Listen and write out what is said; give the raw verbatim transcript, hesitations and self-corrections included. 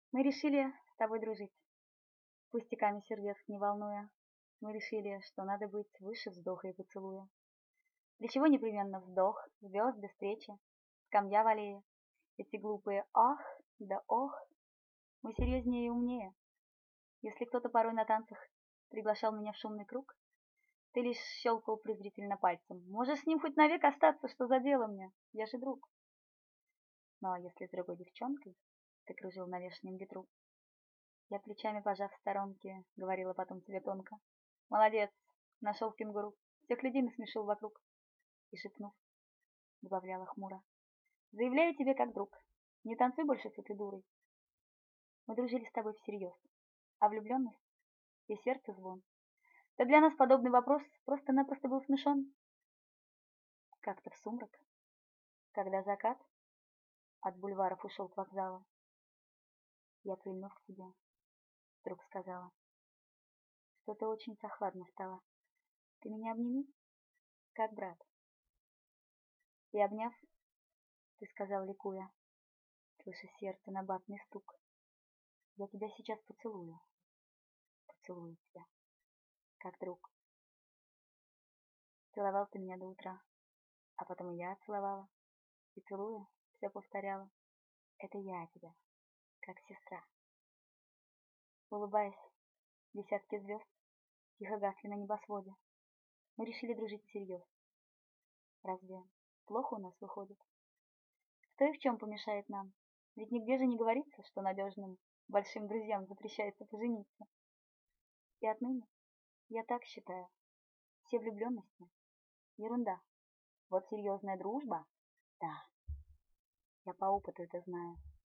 Мы решили с тобой дружить, пустяками сердец не волнуя. Мы решили, что надо быть выше вздоха и поцелуя. Для чего непременно вздох, звезды, встречи, скамья в аллее, эти глупые «ах» да «ох». Мы серьезнее и умнее. Если кто-то порой на танцах приглашал меня в шумный круг, ты лишь щелкал презрительно пальцем. Можешь с ним хоть навек остаться, что за дело мне, я же друг. Ну а если с другой девчонкой ты кружил на вешнем ветру, я плечами пожав в сторонке, говорила потом тебе тонко: молодец, нашел кенгуру, всех людей насмешил вокруг. И шепнув, добавляла хмуро: заявляю тебе как друг, не танцуй больше с этой дурой. Мы дружили с тобой всерьез, а влюбленность и сердце звон. Да для нас подобный вопрос просто-напросто был смешон. Как-то в сумрак, когда закат от бульваров ушел к вокзалу, я, прильнув к тебе, вдруг сказала: что-то очень прохладно стало. Ты меня обними, как брат. И обняв, ты сказал, ликуя, слыша сердце набатный стук: я тебя сейчас поцелую, поцелую тебя, как друг. Целовал ты меня до утра, а потом и я целовала, и целуя, все повторяла: это я тебя, как сестра. Улыбаясь, десятки звезд тихо гасли на небосводе. Мы решили дружить всерьез. Разве плохо у нас выходит? Кто и в чем помешает нам? Ведь нигде же не говорится, что надежным большим друзьям запрещается пожениться. И отныне я так считаю. Все влюбленности — ерунда. Вот серьезная дружба — да, я по опыту это знаю.